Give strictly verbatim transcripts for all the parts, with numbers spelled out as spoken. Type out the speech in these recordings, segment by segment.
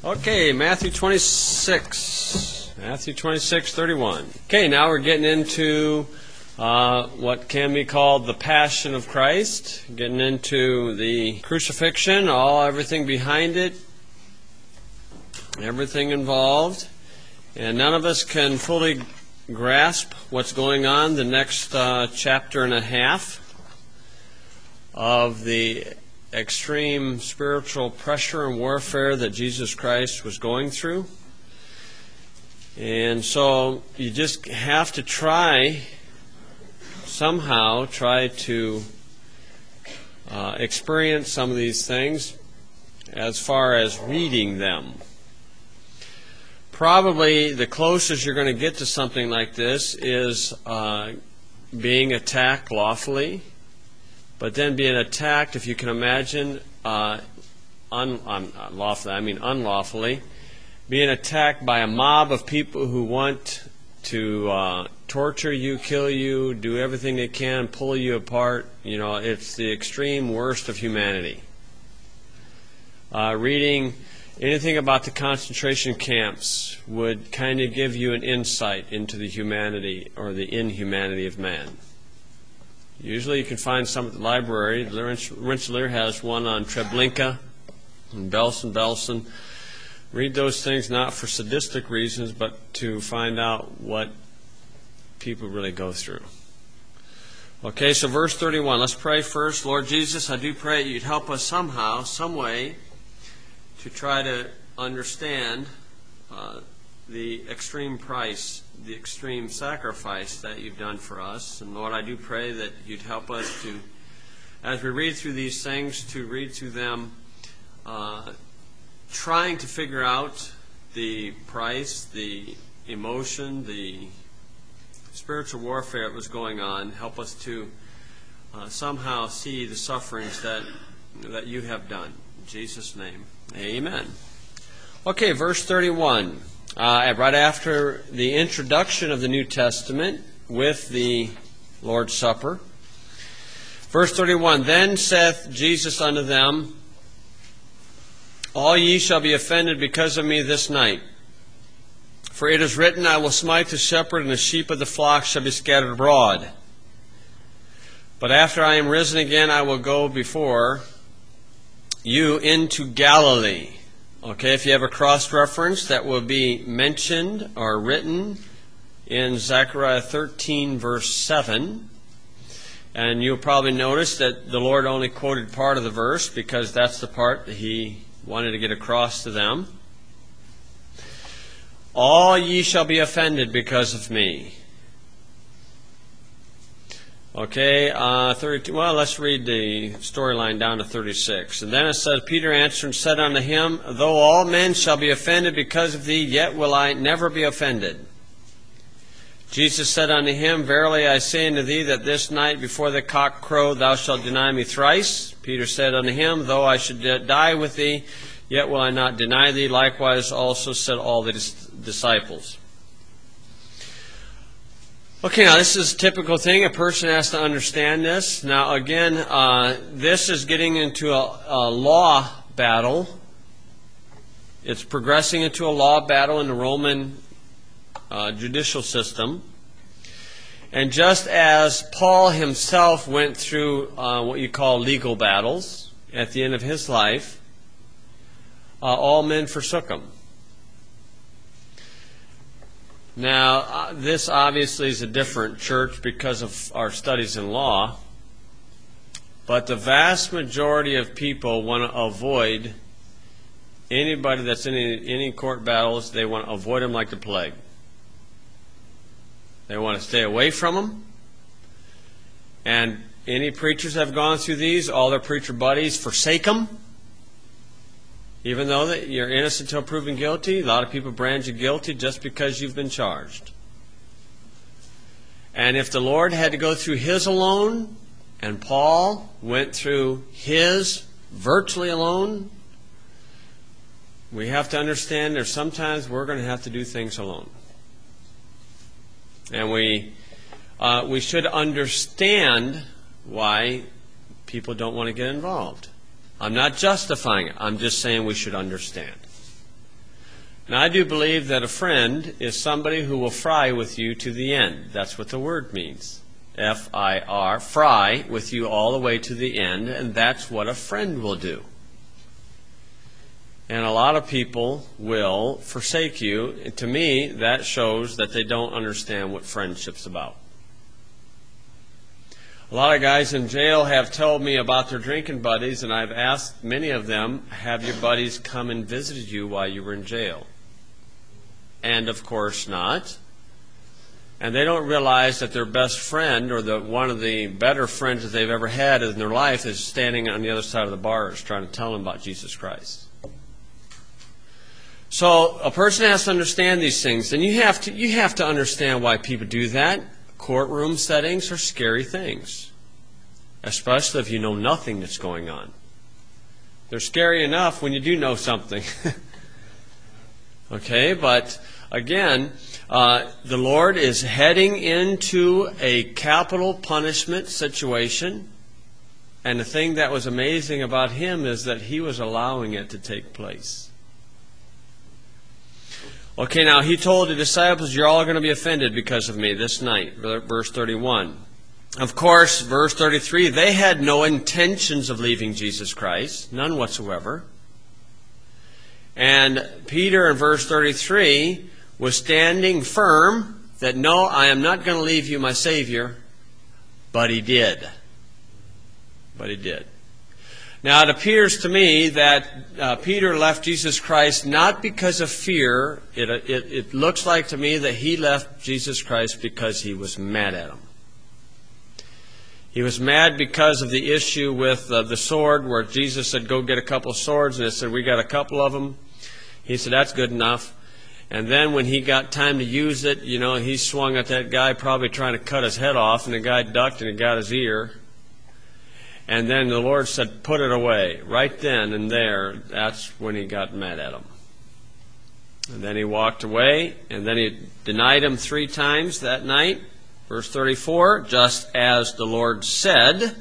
Okay, Matthew twenty-six. Matthew twenty-six, thirty-one. Okay, now we're getting into uh, what can be called the Passion of Christ. Getting into the crucifixion, all everything behind it, everything involved. And none of us can fully grasp what's going on the next uh, chapter and a half of the extreme spiritual pressure and warfare that Jesus Christ was going through. And so you just have to try, somehow try to uh, experience some of these things as far as reading them. Probably the closest you're going to get to something like this is uh, being attacked lawfully. But then being attacked, if you can imagine, uh, un, un, lawfully, I mean unlawfully, being attacked by a mob of people who want to uh, torture you, kill you, do everything they can, pull you apart. You know, it's the extreme worst of humanity. Uh, reading anything about the concentration camps would kind of give you an insight into the humanity or the inhumanity of man. Usually you can find some at the library. Rensselaer has one on Treblinka and Belsen-Belsen. Read those things not for sadistic reasons, but to find out what people really go through. Okay, so verse thirty-one. Let's pray first. Lord Jesus, I do pray you'd help us somehow, some way, to try to understand uh, the extreme price, the extreme sacrifice that you've done for us. And Lord, I do pray that you'd help us to, as we read through these things, to read through them uh, trying to figure out the price, the emotion, the spiritual warfare that was going on. Help us to uh, somehow see the sufferings that, that you have done. In Jesus' name, amen. Okay, verse thirty-one. Uh, right after the introduction of the New Testament with the Lord's Supper. Verse thirty-one, Then saith Jesus unto them, All ye shall be offended because of me this night. For it is written, I will smite the shepherd, and the sheep of the flock shall be scattered abroad. But after I am risen again, I will go before you into Galilee. Okay, if you have a cross-reference, that will be mentioned or written in Zechariah thirteen, verse seven. And you'll probably notice that the Lord only quoted part of the verse because that's the part that He wanted to get across to them. All ye shall be offended because of me. Okay, uh, thirty-two. Well, let's read the storyline down to thirty-six. And then it says, Peter answered and said unto him, Though all men shall be offended because of thee, yet will I never be offended. Jesus said unto him, Verily I say unto thee, that this night before the cock crow thou shalt deny me thrice. Peter said unto him, Though I should die with thee, yet will I not deny thee. Likewise also said all the disciples. Okay, now this is a typical thing. A person has to understand this. Now again, uh, this is getting into a, a law battle. It's progressing into a law battle in the Roman uh, judicial system. And just as Paul himself went through uh, what you call legal battles at the end of his life, uh, all men forsook him. Now, uh, this obviously is a different church because of our studies in law, but the vast majority of people want to avoid anybody that's in any, any court battles. They want to avoid them like the plague. They want to stay away from them. And any preachers that have gone through these, all their preacher buddies forsake them. Even though that you're innocent until proven guilty, a lot of people brand you guilty just because you've been charged. And if the Lord had to go through His alone, and Paul went through his virtually alone, we have to understand there's sometimes we're going to have to do things alone. And we uh, we should understand why people don't want to get involved. I'm not justifying it. I'm just saying we should understand. Now, I do believe that a friend is somebody who will fry with you to the end. That's what the word means. F I R, fry with you all the way to the end, and that's what a friend will do. And a lot of people will forsake you. And to me, that shows that they don't understand what friendship's about. A lot of guys in jail have told me about their drinking buddies, and I've asked many of them, have your buddies come and visited you while you were in jail? And of course not. And they don't realize that their best friend, or the one of the better friends that they've ever had in their life, is standing on the other side of the bars trying to tell them about Jesus Christ. So a person has to understand these things, and you have to you have to understand why people do that. Courtroom settings are scary things, especially if you know nothing that's going on. They're scary enough when you do know something. Okay, but again, uh, the Lord is heading into a capital punishment situation, and the thing that was amazing about him is that he was allowing it to take place. Okay, now he told the disciples, you're all going to be offended because of me this night, verse thirty-one. Of course, verse thirty-three, they had no intentions of leaving Jesus Christ, none whatsoever. And Peter in verse thirty-three was standing firm that, no, I am not going to leave you, my Savior. But he did. But he did. Now, it appears to me that uh, Peter left Jesus Christ not because of fear. It, it, it looks like to me that he left Jesus Christ because he was mad at him. He was mad because of the issue with uh, the sword, where Jesus said, go get a couple of swords, and they said, we got a couple of them. He said, that's good enough. And then when he got time to use it, you know, he swung at that guy, probably trying to cut his head off, and the guy ducked and he got his ear. And then the Lord said, put it away. Right then and there, that's when he got mad at him. And then he walked away, and then he denied him three times that night. Verse thirty-four, just as the Lord said.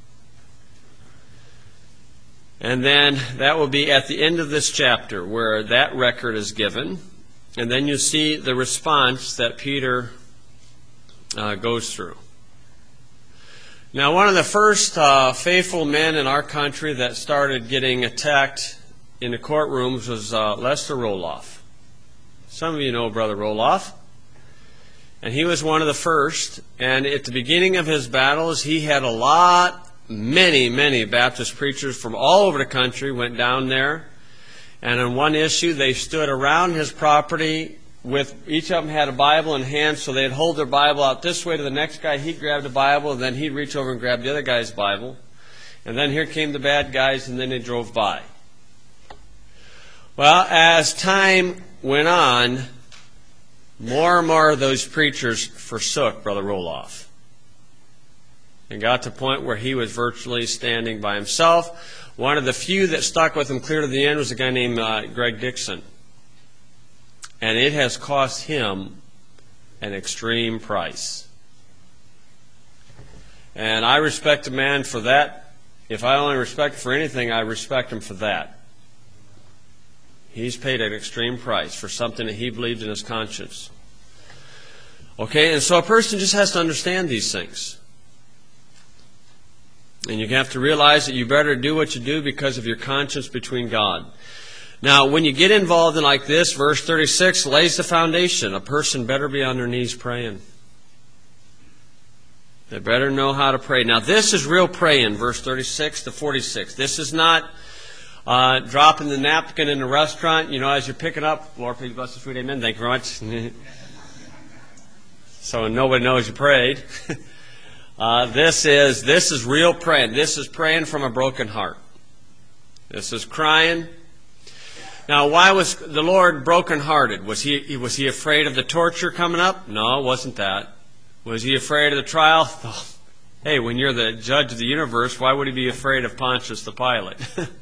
And then that will be at the end of this chapter where that record is given. And then you see the response that Peter uh, goes through. Now, one of the first uh, faithful men in our country that started getting attacked in the courtrooms was uh, Lester Roloff. Some of you know Brother Roloff. And he was one of the first. And at the beginning of his battles, he had a lot, many, many Baptist preachers from all over the country went down there. And on one issue, they stood around his property with, each of them had a Bible in hand, so they'd hold their Bible out this way to the next guy. He'd grab the Bible, and then he'd reach over and grab the other guy's Bible. And then here came the bad guys, and then they drove by. Well, as time went on, more and more of those preachers forsook Brother Roloff, and got to the point where he was virtually standing by himself. One of the few that stuck with him clear to the end was a guy named uh, Greg Dixon. And it has cost him an extreme price. And I respect a man for that. If I only respect him for anything, I respect him for that. He's paid an extreme price for something that he believed in his conscience. Okay, and so a person just has to understand these things. And you have to realize that you better do what you do because of your conscience between God. Now, when you get involved in like this, verse thirty-six lays the foundation. A person better be on their knees praying. They better know how to pray. Now, this is real praying, verse thirty-six to forty-six. This is not uh, dropping the napkin in the restaurant, you know, as you're picking up. Lord, please bless the food. Amen. Thank you very much. So nobody knows you prayed. Uh, this is this is real praying. This is praying from a broken heart. This is crying. Now, why was the Lord brokenhearted? Was he was he afraid of the torture coming up? No, it wasn't that. Was he afraid of the trial? Oh, hey, when you're the judge of the universe, why would he be afraid of Pontius the Pilate?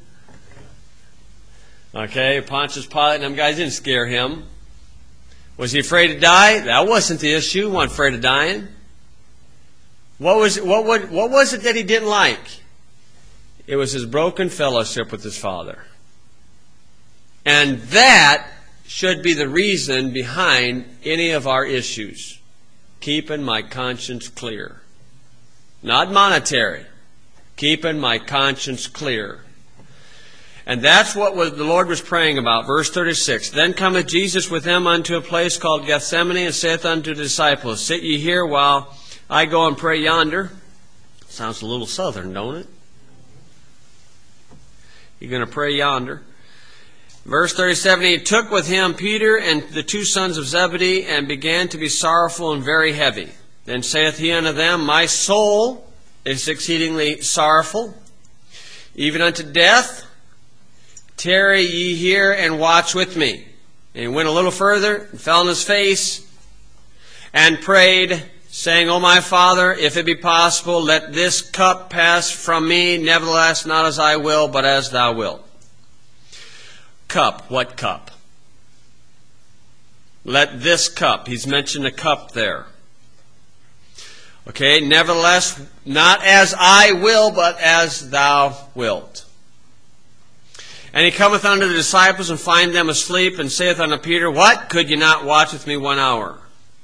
Okay, Pontius Pilate and them guys didn't scare him. Was he afraid to die? That wasn't the issue. He wasn't afraid of dying. What was, what, would, what was it that he didn't like? It was his broken fellowship with his Father. And that should be the reason behind any of our issues. Keeping my conscience clear. Not monetary. Keeping my conscience clear. And that's what was, the Lord was praying about. Verse thirty-six. Then cometh Jesus with them unto a place called Gethsemane, and saith unto the disciples, Sit ye here while I go and pray yonder. Sounds a little southern, don't it? You're going to pray yonder. Verse thirty-seven, He took with him Peter and the two sons of Zebedee, and began to be sorrowful and very heavy. Then saith he unto them, My soul is exceedingly sorrowful, even unto death. Tarry ye here and watch with me. And he went a little further and fell on his face and prayed, saying, O my Father, if it be possible, let this cup pass from me. Nevertheless, not as I will, but as thou wilt. Cup. What cup? Let this cup. He's mentioned a cup there. Okay, nevertheless, not as I will, but as thou wilt. And he cometh unto the disciples, and find them asleep, and saith unto Peter, What? Could ye not watch with me one hour?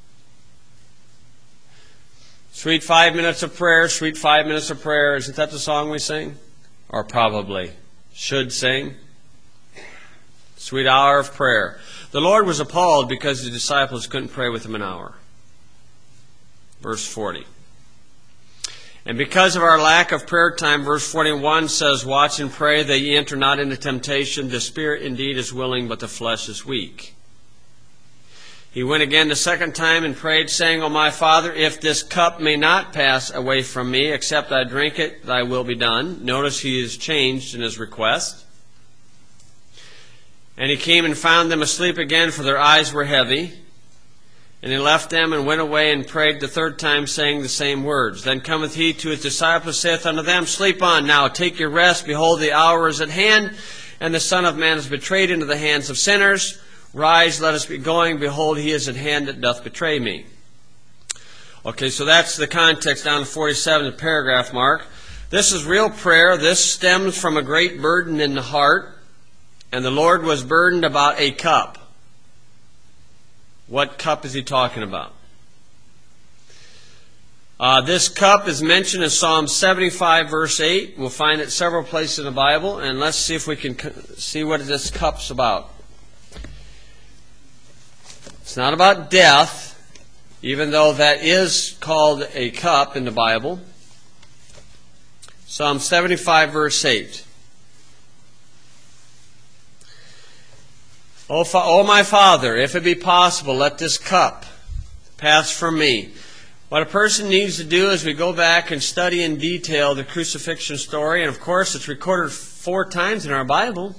Sweet five minutes of prayer, sweet five minutes of prayer. Isn't that the song we sing? Or probably should sing. Sweet hour of prayer. The Lord was appalled because the disciples couldn't pray with him an hour. Verse forty. And because of our lack of prayer time, verse forty-one says, Watch and pray that ye enter not into temptation. The spirit indeed is willing, but the flesh is weak. He went again the second time and prayed, saying, O my Father, if this cup may not pass away from me, except I drink it, thy will be done. Notice he is changed in his request. And he came and found them asleep again, for their eyes were heavy. And he left them and went away and prayed the third time, saying the same words. Then cometh he to his disciples, saith unto them, Sleep on now, take your rest. Behold, the hour is at hand, and the Son of Man is betrayed into the hands of sinners. Rise, let us be going. Behold, he is at hand that doth betray me. Okay, so that's the context down to forty-seven, the paragraph mark. This is real prayer. This stems from a great burden in the heart. And the Lord was burdened about a cup. What cup is he talking about? Uh, this cup is mentioned in Psalm seventy-five, verse eight. We'll find it several places in the Bible. And let's see if we can see what this cup's about. It's not about death, even though that is called a cup in the Bible. Psalm seventy-five, verse eight. O, fa- o my Father, if it be possible, let this cup pass from me. What a person needs to do is we go back and study in detail the crucifixion story. And of course, it's recorded four times in our Bible.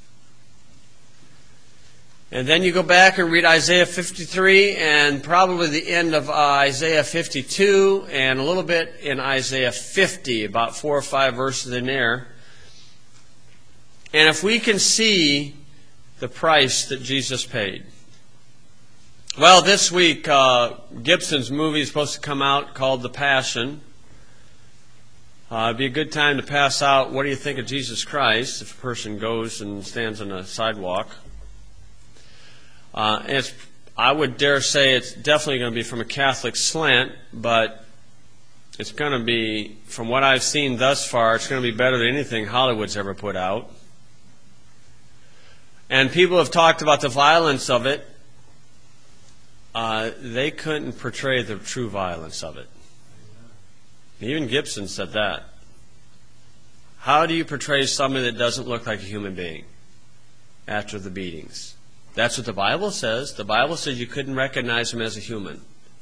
And then you go back and read Isaiah fifty-three and probably the end of uh, Isaiah fifty-two and a little bit in Isaiah fifty, about four or five verses in there. And if we can see the price that Jesus paid. Well, this week, uh, Gibson's movie is supposed to come out called The Passion. Uh, it'd be a good time to pass out, what do you think of Jesus Christ, if a person goes and stands on a sidewalk. Uh, and it's, I would dare say it's definitely going to be from a Catholic slant, but it's going to be, from what I've seen thus far, it's going to be better than anything Hollywood's ever put out. And people have talked about the violence of it. Uh, they couldn't portray the true violence of it. Even Gibson said that. How do you portray somebody that doesn't look like a human being after the beatings? That's what the Bible says. The Bible says you couldn't recognize him as a human.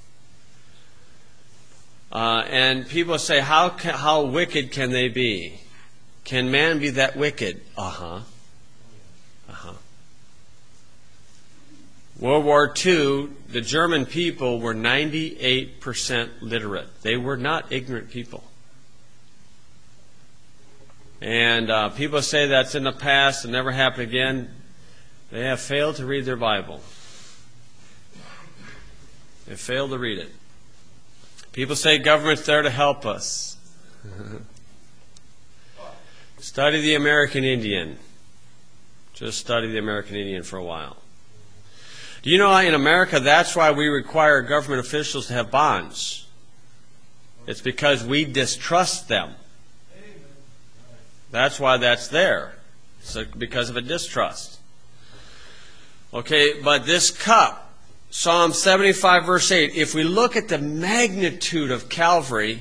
Uh, and people say, how ca- how wicked can they be? Can man be that wicked? Uh-huh. Uh-huh. World War Two, the German people were ninety-eight percent literate. They were not ignorant people. And uh, people say that's in the past and never happened again. They have failed to read their Bible. They failed to read it. People say government's there to help us. Study the American Indian. Just study the American Indian for a while. Do you know in America that's why we require government officials to have bonds? It's because we distrust them. That's why that's there. It's because of a distrust. Okay, but this cup, Psalm seventy-five verse eight, if we look at the magnitude of Calvary,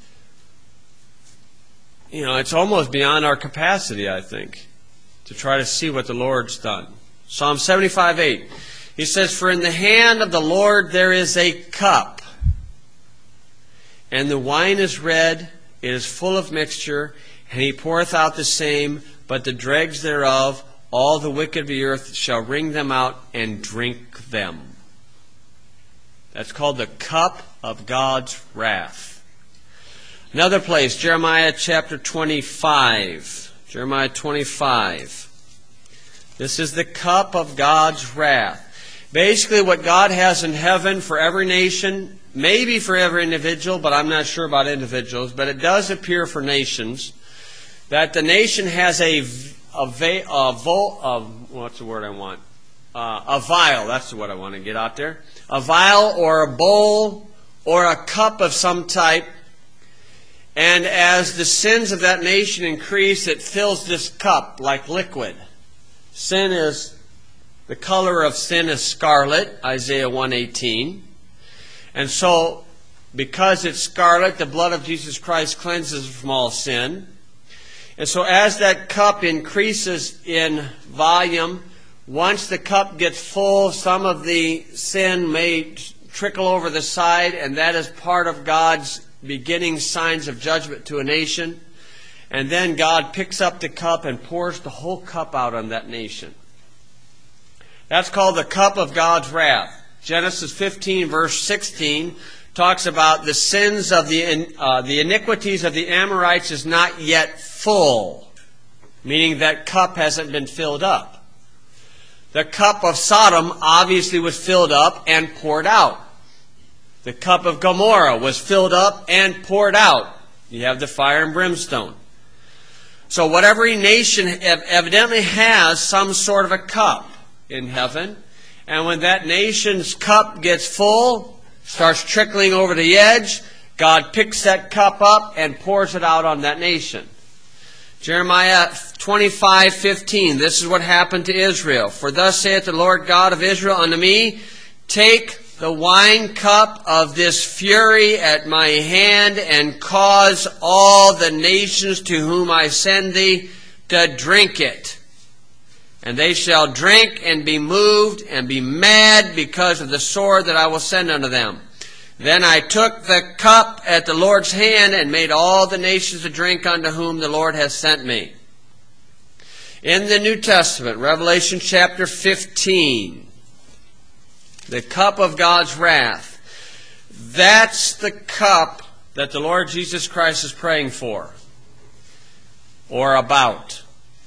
you know, it's almost beyond our capacity, I think, to try to see what the Lord's done. Psalm seventy-five eight, he says, "For in the hand of the Lord there is a cup, and the wine is red, it is full of mixture, and he poureth out the same, but the dregs thereof, all the wicked of the earth shall wring them out and drink them." That's called the cup of God's wrath. Another place, Jeremiah chapter twenty-five. Jeremiah twenty-five. This is the cup of God's wrath. Basically what God has in heaven for every nation, maybe for every individual, but I'm not sure about individuals, but it does appear for nations, that the nation has a, a, a, a, a what's the word I want? Uh, a vial, that's what I want to get out there. A vial or a bowl or a cup of some type. And as the sins of that nation increase, it fills this cup like liquid. Sin is, the color of sin is scarlet, Isaiah one eighteen. And so, because it's scarlet, the blood of Jesus Christ cleanses from all sin. And so as that cup increases in volume, once the cup gets full, some of the sin may trickle over the side, and that is part of God's beginning signs of judgment to a nation. And then God picks up the cup and pours the whole cup out on that nation. That's called the cup of God's wrath. Genesis fifteen verse sixteen talks about the sins of the, uh, the iniquities of the Amorites is not yet full, meaning that cup hasn't been filled up. The cup of Sodom obviously was filled up and poured out. The cup of Gomorrah was filled up and poured out. You have the fire and brimstone. So whatever nation evidently has some sort of a cup in heaven, and when that nation's cup gets full, starts trickling over the edge, God picks that cup up and pours it out on that nation. Jeremiah twenty-five fifteen, this is what happened to Israel. "For thus saith the Lord God of Israel unto me, Take the wine cup of this fury at my hand, and cause all the nations to whom I send thee to drink it. And they shall drink and be moved and be mad because of the sword that I will send unto them. Then I took the cup at the Lord's hand and made all the nations to drink unto whom the Lord has sent me." In the New Testament, Revelation chapter fifteen, the cup of God's wrath. That's the cup that the Lord Jesus Christ is praying for, or about.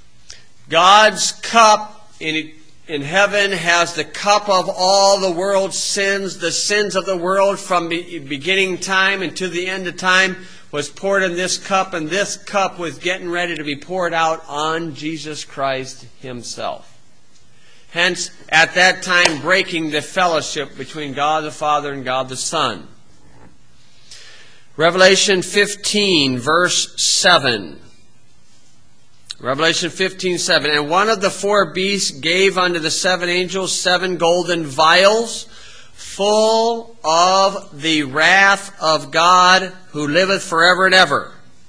God's cup in in heaven has the cup of all the world's sins. The sins of the world from beginning time and to the end of time was poured in this cup, and this cup was getting ready to be poured out on Jesus Christ himself. Hence, at that time, breaking the fellowship between God the Father and God the Son. Revelation fifteen, verse seven. Revelation fifteen, seven. "And one of the four beasts gave unto the seven angels seven golden vials, full of the wrath of God, who liveth forever and ever.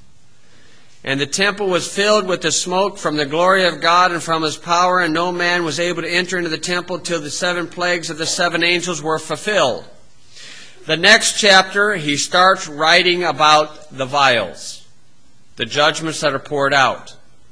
And the temple was filled with the smoke from the glory of God and from his power, and no man was able to enter into the temple till the seven plagues of the seven angels were fulfilled." The next chapter, he starts writing about the vials, the judgments that are poured out.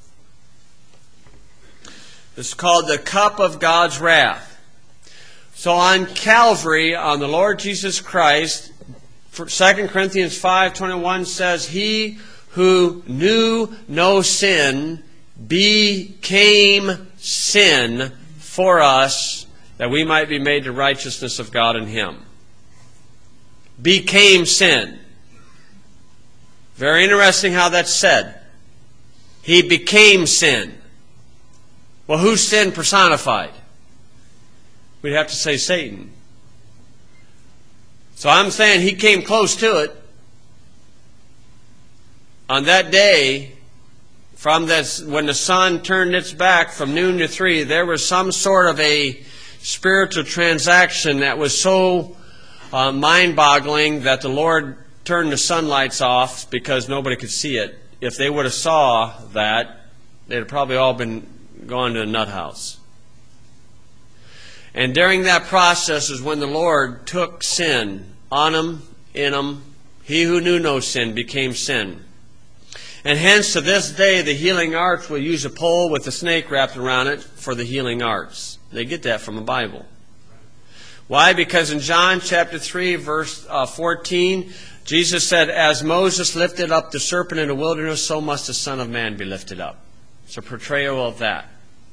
This is called the cup of God's wrath. So on Calvary, on the Lord Jesus Christ, Second Corinthians five twenty-one says, "He who knew no sin became sin for us, that we might be made the righteousness of God in him." Became sin. Very interesting how that's said. He became sin. Well, who's sin personified? We'd have to say Satan. So I'm saying he came close to it. On that day, from this, when the sun turned its back from noon to three, there was some sort of a spiritual transaction that was so uh, mind-boggling that the Lord turned the sunlights off because nobody could see it. If they would have saw that, they'd have probably all been gone to a nut house. And during that process is when the Lord took sin on him, in him. He who knew no sin became sin. And hence to this day the healing arts will use a pole with a snake wrapped around it for the healing arts. They get that from the Bible. Why? Because in John chapter three verse uh, fourteen, Jesus said, as Moses lifted up the serpent in the wilderness, so must the Son of Man be lifted up. It's a portrayal of that.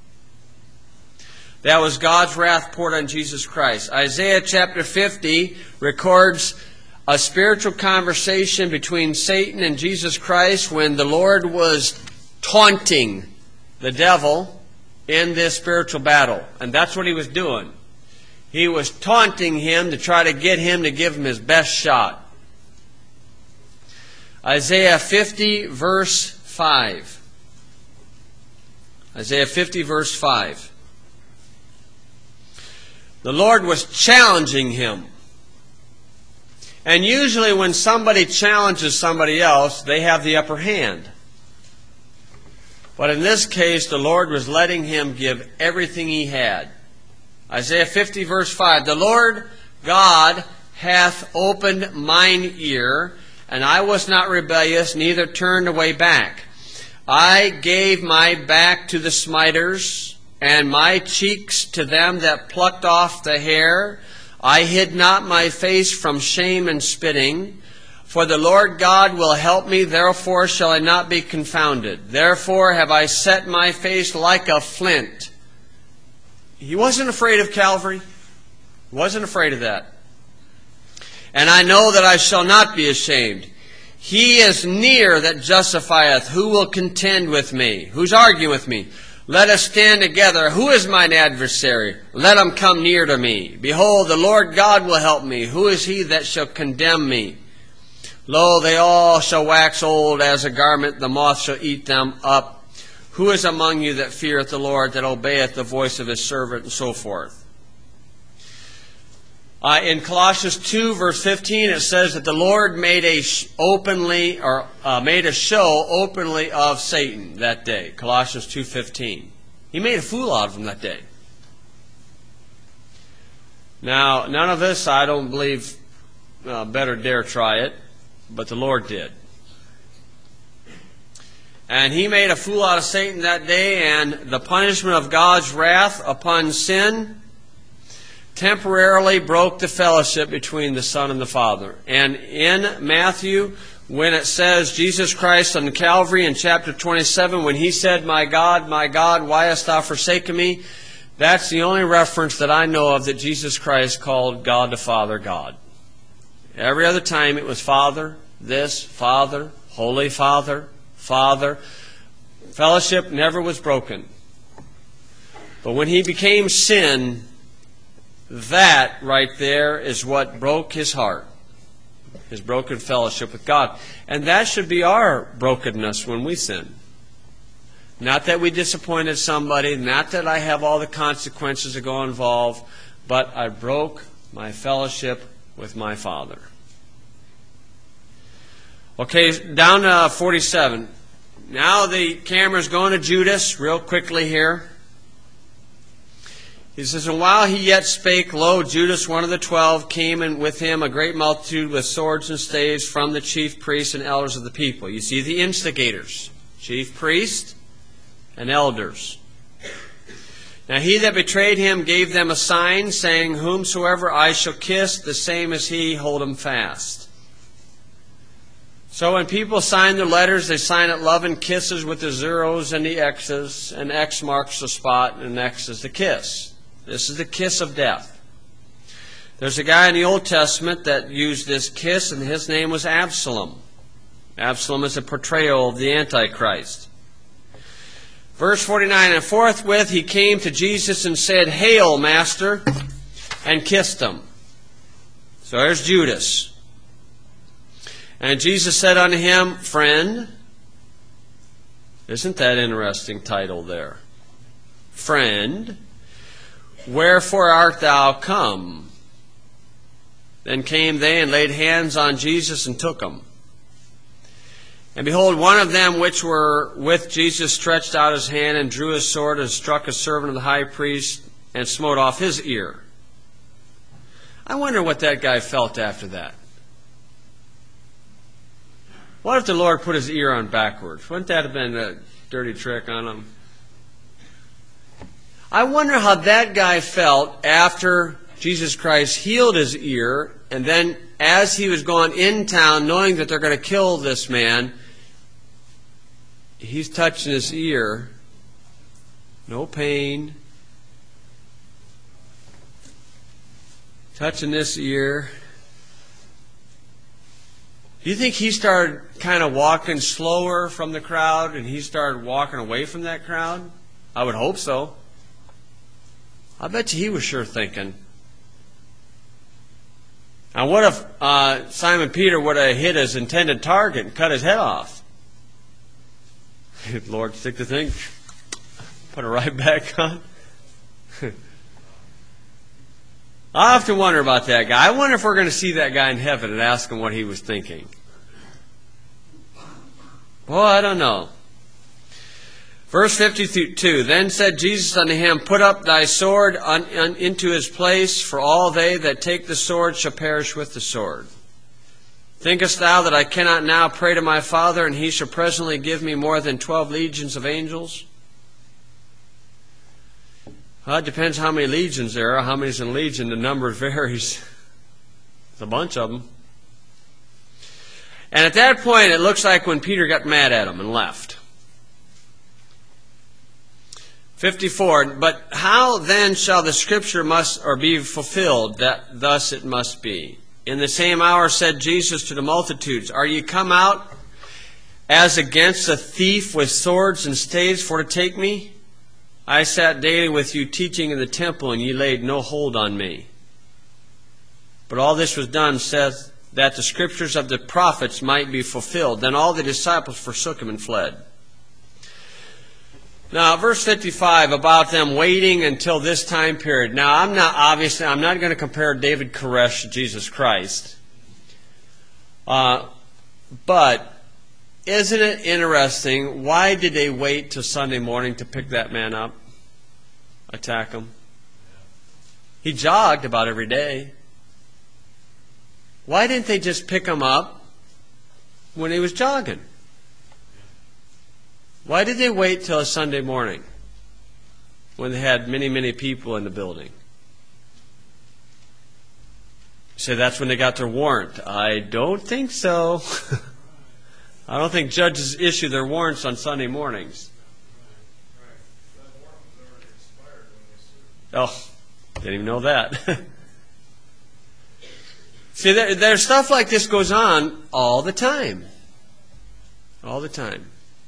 That was God's wrath poured on Jesus Christ. Isaiah chapter fifty records a spiritual conversation between Satan and Jesus Christ when the Lord was taunting the devil in this spiritual battle. And that's what he was doing. He was taunting him to try to get him to give him his best shot. Isaiah fifty verse five. Isaiah fifty verse five. The Lord was challenging him. And usually when somebody challenges somebody else, they have the upper hand. But in this case, the Lord was letting him give everything he had. Isaiah fifty verse five. The Lord God hath opened mine ear, and I was not rebellious, neither turned away back. I gave my back to the smiters, and my cheeks to them that plucked off the hair. I hid not my face from shame and spitting. For the Lord God will help me, therefore shall I not be confounded. Therefore have I set my face like a flint. He wasn't afraid of Calvary. He wasn't afraid of that. And I know that I shall not be ashamed. He is near that justifieth. Who will contend with me? Who's arguing with me? Let us stand together. Who is mine adversary? Let him come near to me. Behold, the Lord God will help me. Who is he that shall condemn me? Lo, they all shall wax old as a garment. The moth shall eat them up. Who is among you that feareth the Lord, that obeyeth the voice of his servant, and so forth? Uh, in Colossians two, verse fifteen, it says that the Lord made a sh- openly or uh, made a show openly of Satan that day. Colossians two fifteen. He made a fool out of him that day. Now, none of this, I don't believe, uh, better dare try it, but the Lord did. And he made a fool out of Satan that day, and the punishment of God's wrath upon sin temporarily broke the fellowship between the Son and the Father. And in Matthew, when it says Jesus Christ on Calvary in chapter twenty-seven, when he said, my God, my God, why hast thou forsaken me? That's the only reference that I know of that Jesus Christ called God the Father God. Every other time it was Father, this, Father, Holy Father, Father. Fellowship never was broken. But when he became sin, that right there is what broke his heart, his broken fellowship with God. And that should be our brokenness when we sin. Not that we disappointed somebody, not that I have all the consequences that go involved, but I broke my fellowship with my Father. Okay, down to forty-seven. Now the camera's going to Judas real quickly here. He says, and while he yet spake, lo, Judas, one of the twelve, came, and with him a great multitude with swords and staves from the chief priests and elders of the people. You see the instigators, chief priests and elders. Now he that betrayed him gave them a sign, saying, whomsoever I shall kiss, the same as he, hold him fast. So when people sign their letters, they sign it love and kisses with the zeros and the X's, and X marks the spot, and X is the kiss. This is the kiss of death. There's a guy in the Old Testament that used this kiss, and his name was Absalom. Absalom is a portrayal of the Antichrist. Verse forty-nine, and forthwith he came to Jesus and said, Hail, Master! and kissed him. So there's Judas. And Jesus said unto him, Friend, isn't that interesting title there? Friend, wherefore art thou come? Then came they and laid hands on Jesus and took him. And behold, one of them which were with Jesus stretched out his hand and drew his sword and struck a servant of the high priest and smote off his ear. I wonder what that guy felt after that. What if the Lord put his ear on backwards? Wouldn't that have been a dirty trick on him? I wonder how that guy felt after Jesus Christ healed his ear, and then as he was going in town, knowing that they're going to kill this man, he's touching his ear. No pain. Touching this ear. Do you think he started kind of walking slower from the crowd and he started walking away from that crowd? I would hope so. I bet you he was sure thinking. Now what if uh, Simon Peter would have hit his intended target and cut his head off? Lord, stick the thing, put it right back on. I often wonder about that guy. I wonder if we're going to see that guy in heaven and ask him what he was thinking. Well, I don't know. Verse fifty-two, Then said Jesus unto him, Put up thy sword un, un, into his place, for all they that take the sword shall perish with the sword. Thinkest thou that I cannot now pray to my Father, and he shall presently give me more than twelve legions of angels? Well, it depends how many legions there are. How many's in a legion? The number varies. It's a bunch of them. And at that point, it looks like when Peter got mad at him and left. fifty-four, But how then shall the scripture must or be fulfilled, that thus it must be? In the same hour said Jesus to the multitudes, Are ye come out as against a thief with swords and staves for to take me? I sat daily with you teaching in the temple, and ye laid no hold on me. But all this was done, saith, that the scriptures of the prophets might be fulfilled. Then all the disciples forsook him and fled. Now, verse fifty-five, about them waiting until this time period. Now, I'm not, obviously, I'm not going to compare David Koresh to Jesus Christ. Uh, but isn't it interesting, why did they wait till Sunday morning to pick that man up? Attack him? He jogged about every day. Why didn't they just pick him up when he was jogging? Why did they wait till a Sunday morning when they had many, many people in the building? You say that's when they got their warrant. I don't think so. I don't think judges issue their warrants on Sunday mornings. Oh, didn't even know that. See, there, there's stuff like this goes on all the time. All the time.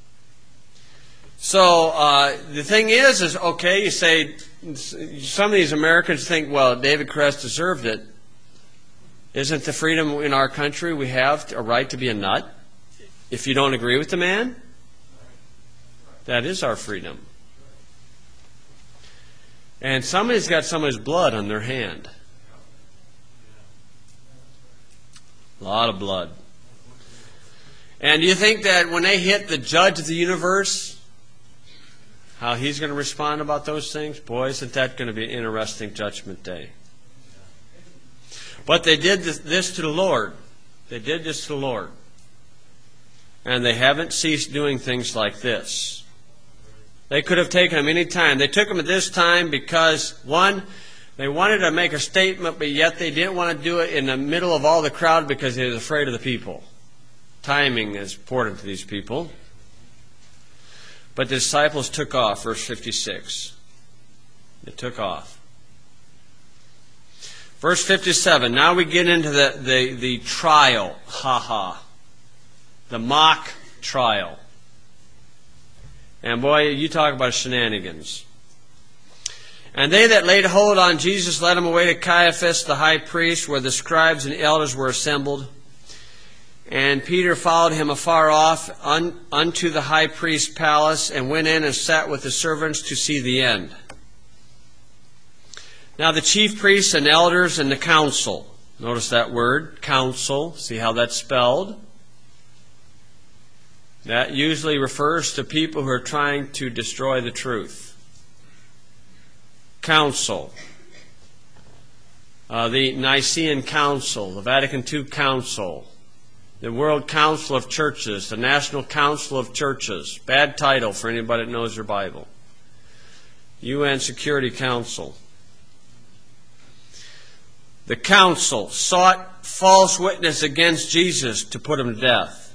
So uh, the thing is, is okay, you say, some of these Americans think, well, David Koresh deserved it. Isn't the freedom in our country we have a right to be a nut? If you don't agree with the man, that is our freedom. And somebody's got somebody's blood on their hand. A lot of blood. And do you think that when they hit the judge of the universe, how he's going to respond about those things? Boy, isn't that going to be an interesting judgment day. But they did this, this to the Lord. They did this to the Lord. And they haven't ceased doing things like this. They could have taken him any time. They took him at this time because, one, they wanted to make a statement, but yet they didn't want to do it in the middle of all the crowd because they were afraid of the people. Timing is important to these people. But the disciples took off, verse fifty-six. They took off. Verse fifty-seven, now we get into the, the, the trial. Ha ha. The mock trial. And boy, you talk about shenanigans. And they that laid hold on Jesus led him away to Caiaphas the high priest, where the scribes and elders were assembled. And Peter followed him afar off un, unto the high priest's palace, and went in and sat with the servants to see the end. Now the chief priests and elders and the council, notice that word, council, see how that's spelled? That usually refers to people who are trying to destroy the truth. Council. Uh, the Nicene Council, the Vatican Two Council, the World Council of Churches, the National Council of Churches. Bad title for anybody that knows their Bible. U N Security Council. The council sought false witness against Jesus to put him to death,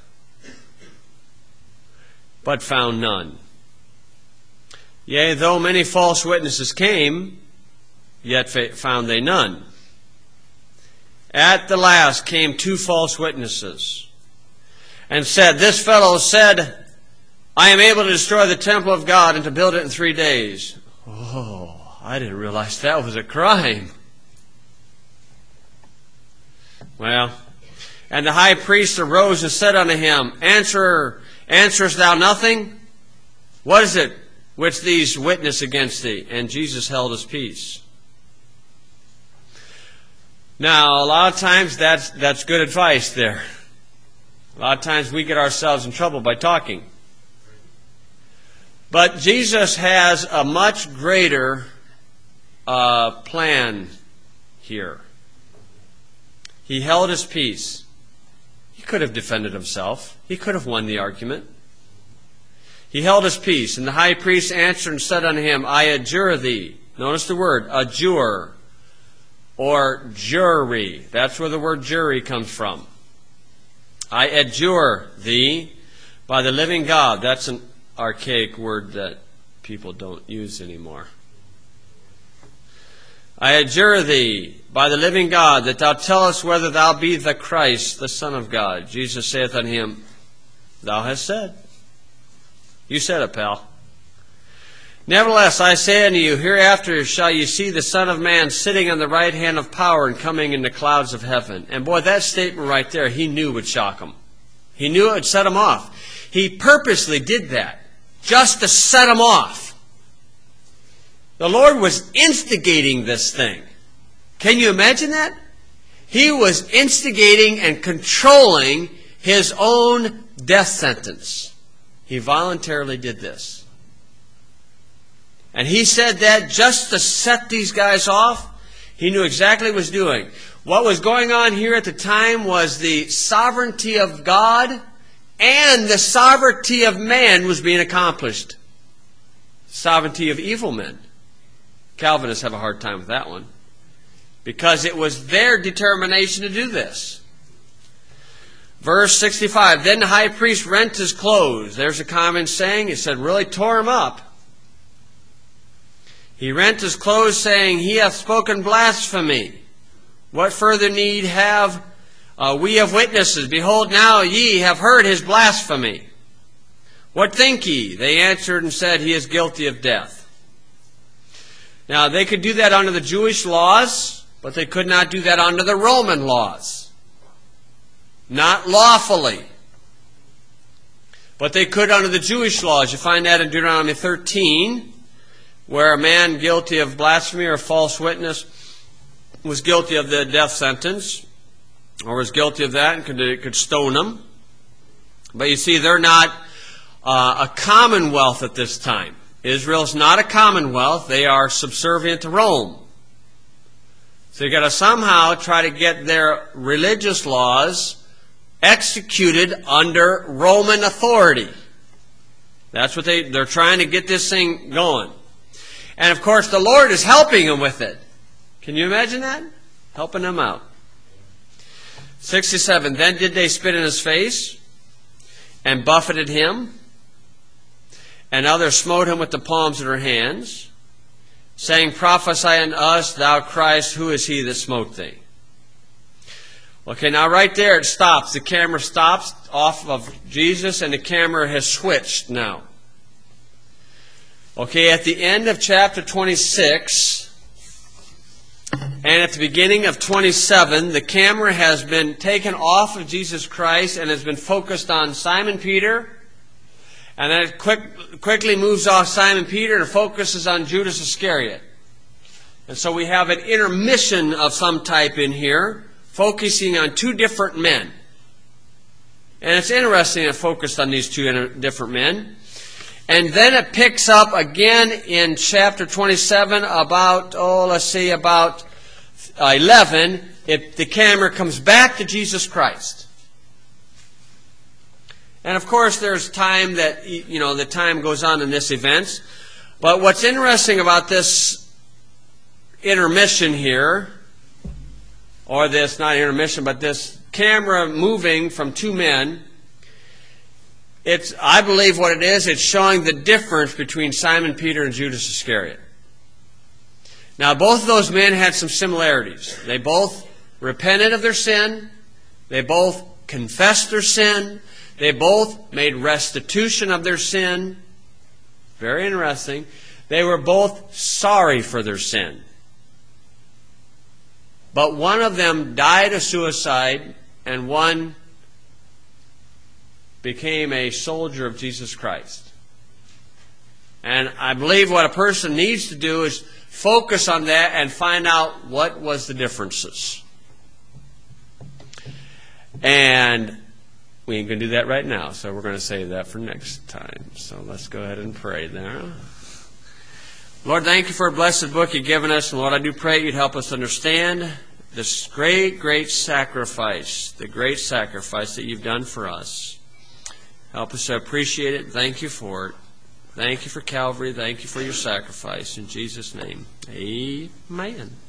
but found none. Yea, though many false witnesses came, yet found they none. At the last came two false witnesses, and said, This fellow said, I am able to destroy the temple of God and to build it in three days. Oh, I didn't realize that was a crime. Well, and the high priest arose and said unto him, Answer, answerest thou nothing? What is it which these witness against thee? And Jesus held his peace. Now, a lot of times that's, that's good advice there. A lot of times we get ourselves in trouble by talking. But Jesus has a much greater uh, plan here. He held his peace. He could have defended himself. He could have won the argument. He held his peace, and the high priest answered and said unto him, I adjure thee. Notice the word, adjure, or jury. That's where the word jury comes from. I adjure thee by the living God. That's an archaic word that people don't use anymore. I adjure thee by the living God that thou tell us whether thou be the Christ, the Son of God. Jesus saith unto him, Thou hast said. You said it, pal. Nevertheless, I say unto you, hereafter shall you see the Son of Man sitting on the right hand of power and coming in the clouds of heaven. And boy, that statement right there, he knew would shock him. He knew it would set him off. He purposely did that, just to set him off. The Lord was instigating this thing. Can you imagine that? He was instigating and controlling his own death sentence. He voluntarily did this. And he said that just to set these guys off. He knew exactly what he was doing. What was going on here at the time was the sovereignty of God and the sovereignty of man was being accomplished. Sovereignty of evil men. Calvinists have a hard time with that one, because it was their determination to do this. Verse sixty-five, Then the high priest rent his clothes. There's a common saying. It said, really tore him up. He rent his clothes, saying, He hath spoken blasphemy. What further need have uh, we of witnesses? Behold, now ye have heard his blasphemy. What think ye? They answered and said, He is guilty of death. Now, they could do that under the Jewish laws, but they could not do that under the Roman laws. Not lawfully. But they could under the Jewish laws. You find that in Deuteronomy thirteen, where a man guilty of blasphemy or false witness was guilty of the death sentence, or was guilty of that and could, could stone him. But you see, they're not uh, a commonwealth at this time. Israel's not a commonwealth. They are subservient to Rome. So you've got to somehow try to get their religious laws executed under Roman authority. That's what they, they're trying to get this thing going. And of course, the Lord is helping them with it. Can you imagine that? Helping them out. sixty-seven, Then did they spit in his face and buffeted him. And others smote him with the palms of their hands, saying, Prophesy unto us, thou Christ, who is he that smote thee? Okay, now right there it stops. The camera stops off of Jesus, and the camera has switched now. Okay, at the end of chapter twenty-six and at the beginning of twenty-seven, the camera has been taken off of Jesus Christ and has been focused on Simon Peter. And then it quick, quickly moves off Simon Peter and focuses on Judas Iscariot. And so we have an intermission of some type in here, focusing on two different men. And it's interesting it focused on these two different men. And then it picks up again in chapter twenty-seven about, oh, let's see, about eleven. It, the camera comes back to Jesus Christ. And of course, there's time that, you know, the time goes on in this event. But what's interesting about this intermission here, or this, not intermission, but this camera moving from two men, it's, I believe what it is, it's showing the difference between Simon Peter and Judas Iscariot. Now, both of those men had some similarities. They both repented of their sin. They both confessed their sin. They both made restitution of their sin. Very interesting. They were both sorry for their sin. But one of them died a suicide, and one became a soldier of Jesus Christ. And I believe what a person needs to do is focus on that and find out what was the differences. And we ain't going to do that right now, so we're going to save that for next time. So let's go ahead and pray there. Lord, thank you for a blessed book you've given us. And Lord, I do pray you'd help us understand this great, great sacrifice, the great sacrifice that you've done for us. Help us to appreciate it. Thank you for it. Thank you for Calvary. Thank you for your sacrifice. In Jesus' name, amen.